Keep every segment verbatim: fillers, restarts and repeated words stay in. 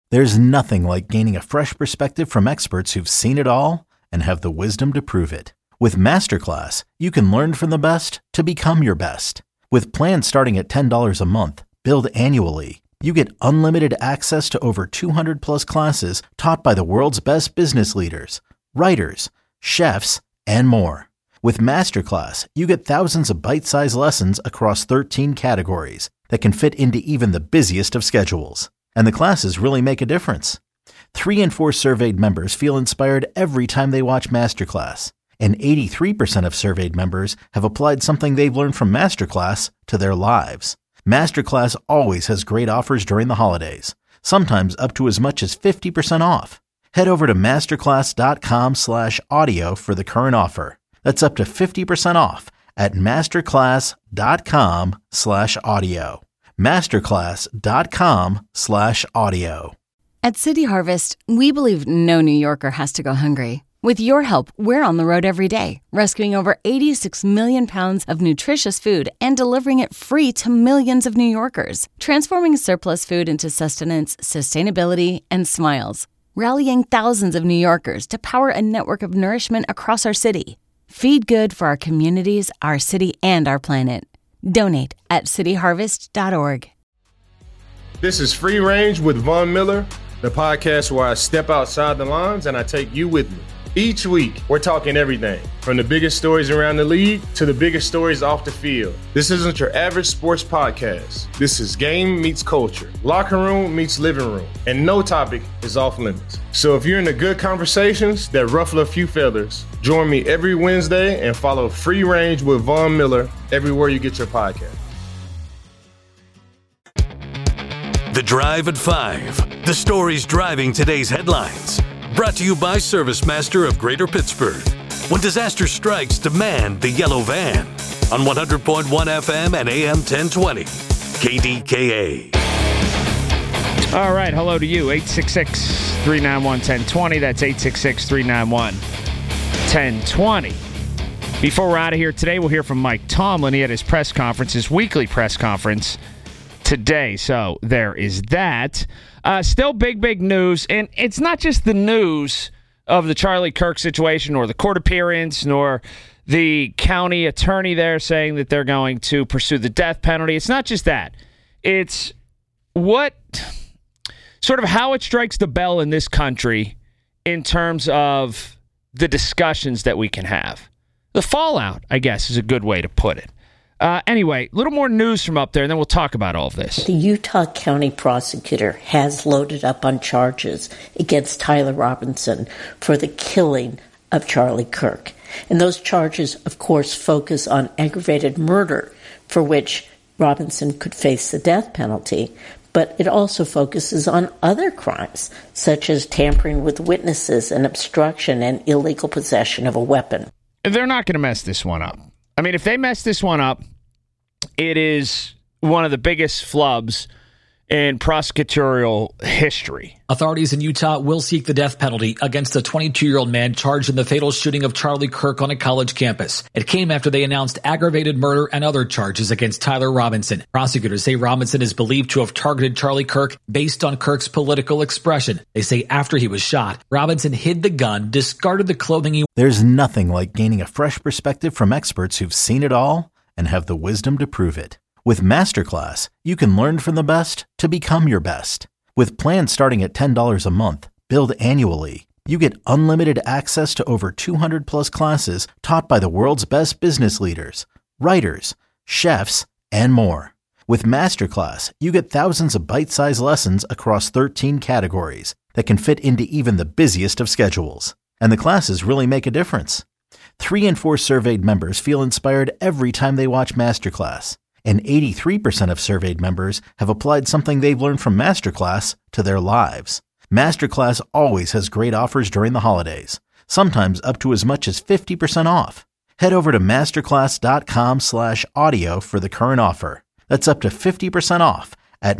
There's nothing like gaining a fresh perspective from experts who've seen it all and have the wisdom to prove it. With Masterclass, you can learn from the best to become your best. With plans starting at ten dollars a month, billed annually, you get unlimited access to over two hundred plus classes taught by the world's best business leaders, writers, chefs, and more. With Masterclass, you get thousands of bite-sized lessons across thirteen categories that can fit into even the busiest of schedules. And the classes really make a difference. Three in four surveyed members feel inspired every time they watch Masterclass. And eighty-three percent of surveyed members have applied something they've learned from Masterclass to their lives. Masterclass always has great offers during the holidays, sometimes up to as much as fifty percent off. Head over to masterclass.com slash audio for the current offer. That's up to fifty percent off at masterclass.com slash audio. masterclass.com slash audio. At City Harvest, we believe no New Yorker has to go hungry. With your help, we're on the road every day, rescuing over eighty-six million pounds of nutritious food and delivering it free to millions of New Yorkers, transforming surplus food into sustenance, sustainability, and smiles, rallying thousands of New Yorkers to power a network of nourishment across our city. Feed good for our communities, our city, and our planet. Donate at city harvest dot org. This is Free Range with Von Miller, the podcast where I step outside the lines and I take you with me. Each week, we're talking everything from the biggest stories around the league to the biggest stories off the field. This isn't your average sports podcast. This is game meets culture, locker room meets living room, and no topic is off limits. So if you're into good conversations that ruffle a few feathers, join me every Wednesday and follow Free Range with Von Miller everywhere you get your podcast. The Drive at Five. The stories driving today's headlines. Brought to you by ServiceMaster of Greater Pittsburgh. When disaster strikes, demand the yellow van. On one hundred point one F M and A M ten twenty. K D K A. All right, hello to you. eight six six, three nine one, one zero two zero. That's eight six six, three nine one, one zero two zero. Before we're out of here today, we'll hear from Mike Tomlin. He had his press conference, his weekly press conference today. So there is that. Uh, still big, big news. And it's not just the news of the Charlie Kirk situation or the court appearance nor the county attorney there saying that they're going to pursue the death penalty. It's not just that. It's what sort of how it strikes the bell in this country in terms of the discussions that we can have. The fallout, I guess, is a good way to put it. Uh, anyway, a little more news from up there, and then we'll talk about all of this. The Utah County prosecutor has loaded up on charges against Tyler Robinson for the killing of Charlie Kirk. And those charges, of course, focus on aggravated murder, for which Robinson could face the death penalty. But it also focuses on other crimes, such as tampering with witnesses and obstruction and illegal possession of a weapon. They're not going to mess this one up. I mean, if they mess this one up, it is one of the biggest flubs in prosecutorial history. Authorities in Utah will seek the death penalty against a twenty-two-year-old man charged in the fatal shooting of Charlie Kirk on a college campus. It came after they announced aggravated murder and other charges against Tyler Robinson. Prosecutors say Robinson is believed to have targeted Charlie Kirk based on Kirk's political expression. They say after he was shot, Robinson hid the gun, discarded the clothing he... There's nothing like gaining a fresh perspective from experts who've seen it all and have the wisdom to prove it. With Masterclass, you can learn from the best to become your best. With plans starting at ten dollars a month, billed annually, you get unlimited access to over two hundred plus classes taught by the world's best business leaders, writers, chefs, and more. With Masterclass, you get thousands of bite-sized lessons across thirteen categories that can fit into even the busiest of schedules. And the classes really make a difference. Three in four surveyed members feel inspired every time they watch Masterclass. And eighty-three percent of surveyed members have applied something they've learned from Masterclass to their lives. Masterclass always has great offers during the holidays, sometimes up to as much as fifty percent off. Head over to masterclass.com slash audio for the current offer. That's up to fifty percent off at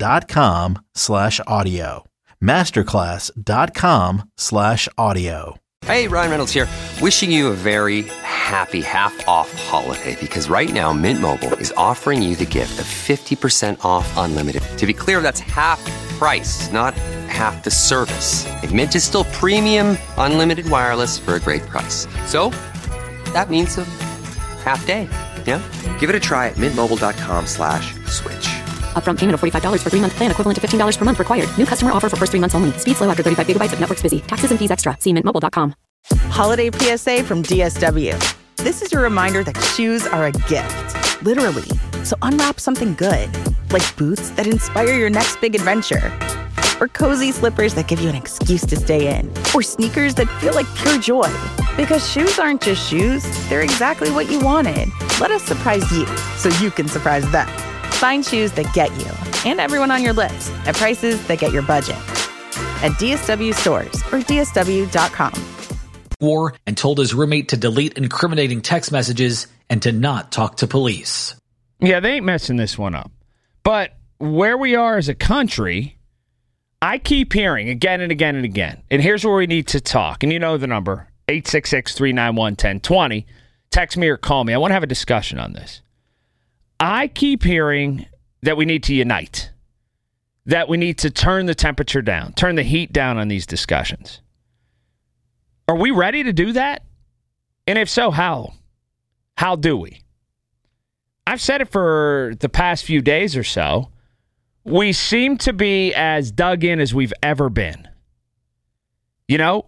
masterclass.com slash audio. masterclass.com slash audio. Hey, Ryan Reynolds here. Wishing you a very happy half-off holiday because right now Mint Mobile is offering you the gift of fifty percent off unlimited. To be clear, that's half price, not half the service. And Mint is still premium unlimited wireless for a great price. So that means a half day. Yeah? Give it a try at mintmobile.com slash switch. Upfront payment of forty-five dollars for three-month plan equivalent to fifteen dollars per month required. New customer offer for first three months only. Speed slow after thirty-five gigabytes if network's busy. Taxes and fees extra. See mint mobile dot com. Holiday P S A from D S W. This is your reminder that shoes are a gift. Literally. So unwrap something good. Like boots that inspire your next big adventure. Or cozy slippers that give you an excuse to stay in. Or sneakers that feel like pure joy. Because shoes aren't just shoes. They're exactly what you wanted. Let us surprise you so you can surprise them. Find shoes that get you and everyone on your list at prices that get your budget. At D S W stores or D S W dot com. War and told his roommate to delete incriminating text messages and to not talk to police. Yeah, they ain't messing this one up. But where we are as a country, I keep hearing again and again and again, and here's where we need to talk. And you know the number, eight six six, three nine one, one zero two zero. Text me or call me. I want to have a discussion on this. I keep hearing that we need to unite, that we need to turn the temperature down, turn the heat down on these discussions. Are we ready to do that? And if so, how? How do we? I've said it for the past few days or so. We seem to be as dug in as we've ever been. You know,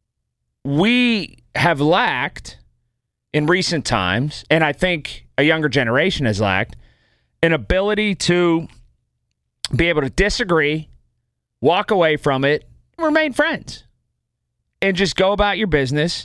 we have lacked in recent times, and I think a younger generation has lacked, an ability to be able to disagree, walk away from it, and remain friends. And just go about your business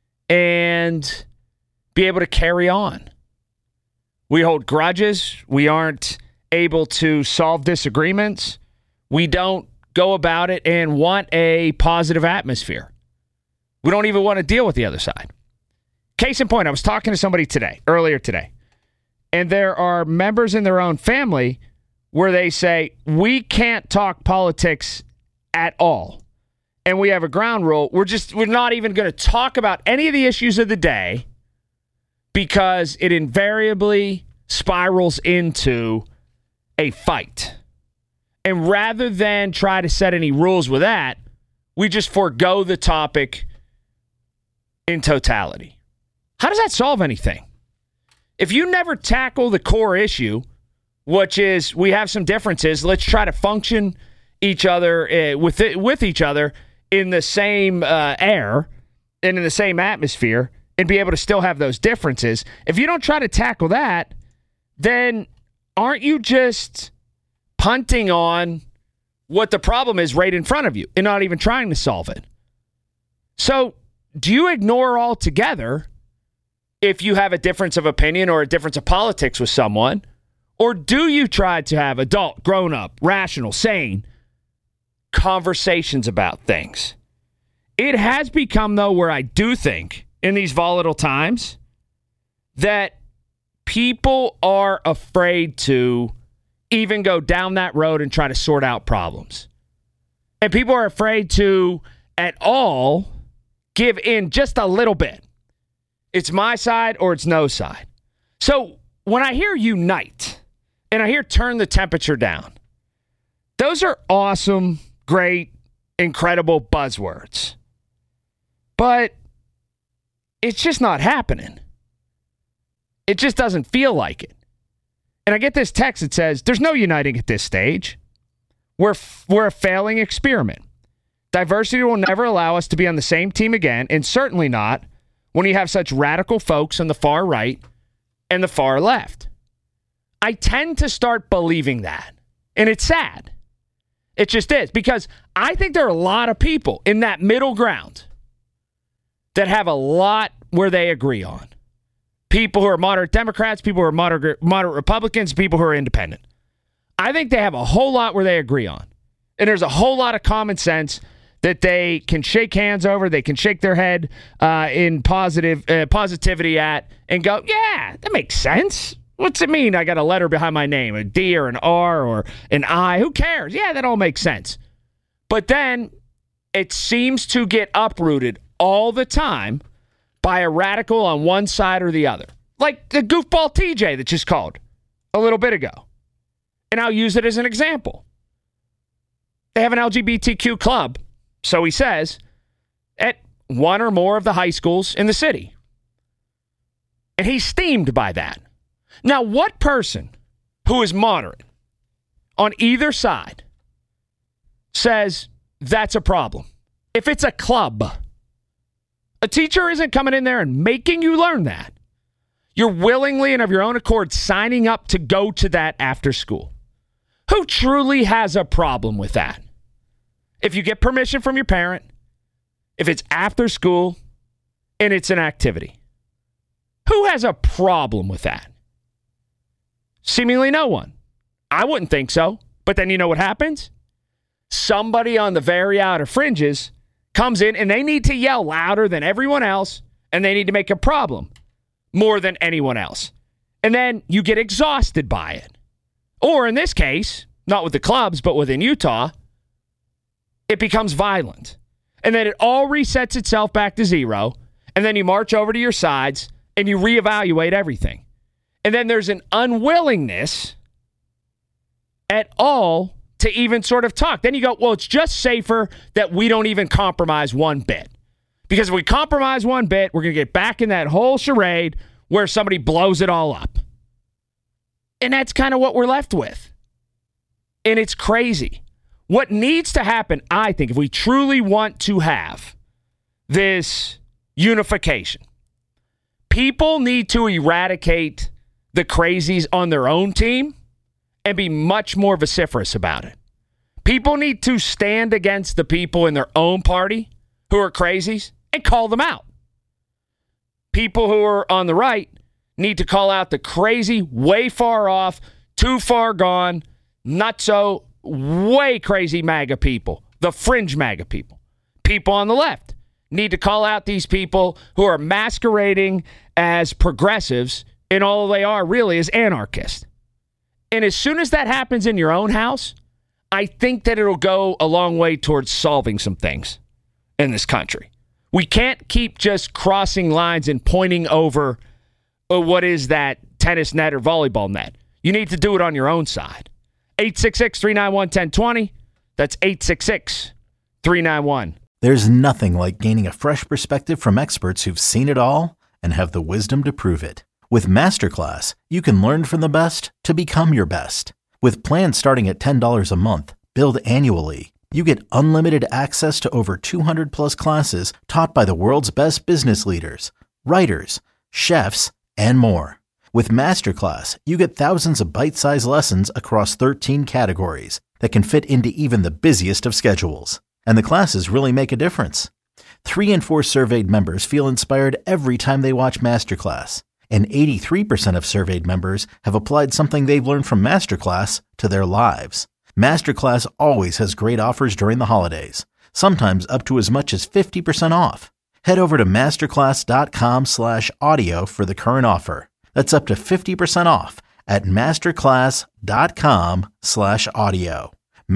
and be able to carry on. We hold grudges. We aren't able to solve disagreements. We don't go about it and want a positive atmosphere. We don't even want to deal with the other side. Case in point, I was talking to somebody today, earlier today, and there are members in their own family where they say, we can't talk politics at all. And we have a ground rule. We're just, we're not even going to talk about any of the issues of the day because it invariably spirals into a fight. And rather than try to set any rules with that, we just forego the topic in totality. How does that solve anything? If you never tackle the core issue, which is we have some differences, let's try to function each other uh, with it, with each other in the same uh, air and in the same atmosphere and be able to still have those differences. If you don't try to tackle that, then aren't you just punting on what the problem is right in front of you and not even trying to solve it? So do you ignore altogether if you have a difference of opinion or a difference of politics with someone? Or do you try to have adult, grown-up, rational, sane conversations about things? It has become, though, where I do think in these volatile times that people are afraid to even go down that road and try to sort out problems. And people are afraid to, at all, give in just a little bit. It's my side or it's no side. So when I hear unite and I hear turn the temperature down, those are awesome, great, incredible buzzwords. But it's just not happening. It just doesn't feel like it. And I get this text that says, there's no uniting at this stage. We're, we're a failing experiment. Diversity will never allow us to be on the same team again, and certainly not when you have such radical folks on the far right and the far left. I tend to start believing that. And it's sad. It just is. Because I think there are a lot of people in that middle ground that have a lot where they agree on. People who are moderate Democrats, people who are moderate, moderate Republicans, people who are independent. I think they have a whole lot where they agree on. And there's a whole lot of common sense that they can shake hands over, they can shake their head uh, in positive uh, positivity at, and go, yeah, that makes sense. What's it mean I got a letter behind my name, a D or an R or an I? Who cares? Yeah, that all makes sense. But then it seems to get uprooted all the time by a radical on one side or the other. Like the goofball T J that just called a little bit ago. And I'll use it as an example. They have an L G B T Q club, so he says, at one or more of the high schools in the city. And he's steamed by that. Now, what person who is moderate on either side says that's a problem? If it's a club, a teacher isn't coming in there and making you learn that. You're willingly and of your own accord signing up to go to that after school. Who truly has a problem with that? If you get permission from your parent, if it's after school, and it's an activity. Who has a problem with that? Seemingly no one. I wouldn't think so. But then you know what happens? Somebody on the very outer fringes comes in and they need to yell louder than everyone else, and they need to make a problem more than anyone else. And then you get exhausted by it. Or in this case, not with the clubs, but within Utah, it becomes violent. And then it all resets itself back to zero. And then you march over to your sides and you reevaluate everything. And then there's an unwillingness at all to even sort of talk. Then you go, well, it's just safer that we don't even compromise one bit. Because if we compromise one bit, we're going to get back in that whole charade where somebody blows it all up. And that's kind of what we're left with. And it's crazy. What needs to happen, I think, if we truly want to have this unification, people need to eradicate the crazies on their own team and be much more vociferous about it. People need to stand against the people in their own party who are crazies and call them out. People who are on the right need to call out the crazy, way far off, too far gone, not so way crazy MAGA people, the fringe MAGA people. People on the left need to call out these people who are masquerading as progressives, and all they are really is anarchists. And as soon as that happens in your own house, I think that it'll go a long way towards solving some things in this country. We can't keep just crossing lines and pointing over uh, what is that tennis net or volleyball net. You need to do it on your own side. eight six six, three nine one, one zero two zero. That's eight six six, three nine one. There's nothing like gaining a fresh perspective from experts who've seen it all and have the wisdom to prove it. With Masterclass, you can learn from the best to become your best. With plans starting at ten dollars a month, billed annually, you get unlimited access to over two hundred plus classes taught by the world's best business leaders, writers, chefs, and more. With Masterclass, you get thousands of bite-sized lessons across thirteen categories that can fit into even the busiest of schedules. And the classes really make a difference. Three in four surveyed members feel inspired every time they watch Masterclass. And eighty-three percent of surveyed members have applied something they've learned from Masterclass to their lives. Masterclass always has great offers during the holidays, sometimes up to as much as fifty percent off. Head over to masterclass.com slash audio for the current offer. That's up to fifty percent off at masterclass.com slash audio.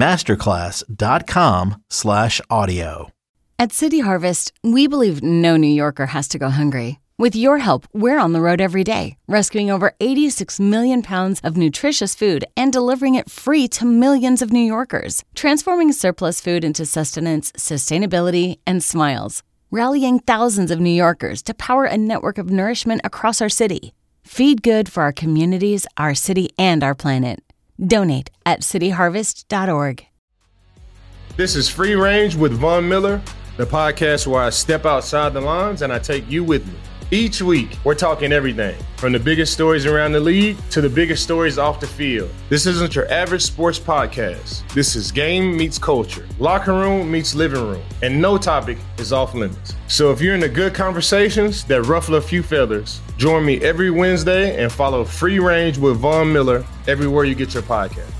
Masterclass.com slash audio. At City Harvest, we believe no New Yorker has to go hungry. With your help, we're on the road every day, rescuing over eighty-six million pounds of nutritious food and delivering it free to millions of New Yorkers, transforming surplus food into sustenance, sustainability, and smiles, rallying thousands of New Yorkers to power a network of nourishment across our city. Feed good for our communities, our city, and our planet. Donate at city harvest dot org. This is Free Range with Von Miller, the podcast where I step outside the lines and I take you with me. Each week, we're talking everything from the biggest stories around the league to the biggest stories off the field. This isn't your average sports podcast. This is game meets culture, locker room meets living room, and no topic is off limits. So if you're into good conversations that ruffle a few feathers, join me every Wednesday and follow Free Range with Von Miller everywhere you get your podcast.